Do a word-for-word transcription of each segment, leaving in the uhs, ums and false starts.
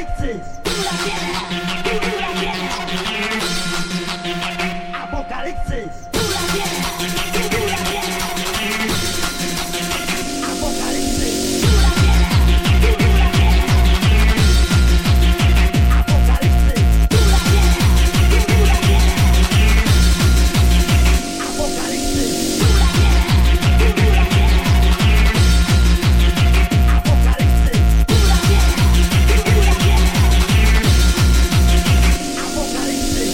Apocalipsis. Tú la quieres, tú, tú la quieres. Apocalipsis. Tú la quieres, tú, tú la quieres. Apocalipsis. Tú la quieres, tú, tú la quieres. Apocalipsis. Tú la quieres, tú, tú la quieres. Apocalipsis. Tú la quieres, tú, tú la quieres. Apocalipsis. Tú la quieres, tú, tú la quieres. Apocalipsis.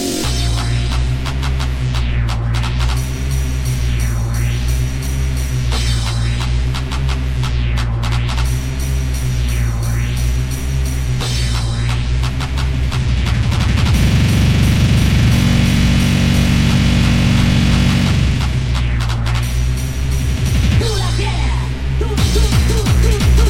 Tú la quieres, tú, tú, tú, tú, tú,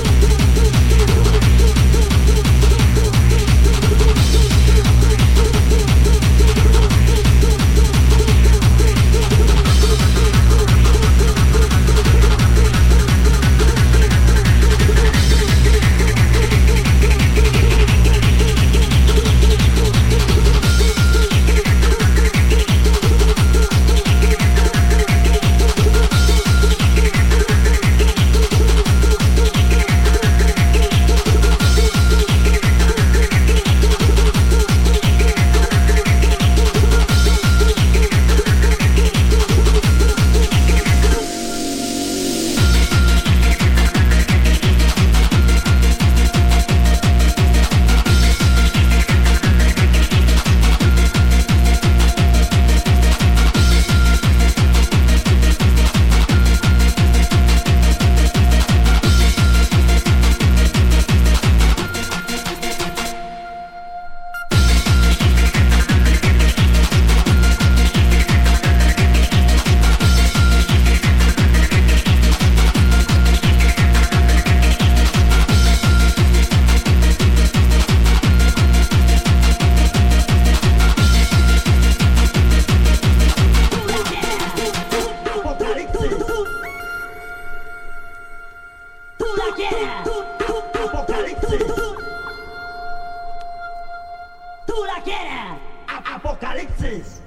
tú la quieres, Apocalipsis. Tú la quieres, Apocalipsis.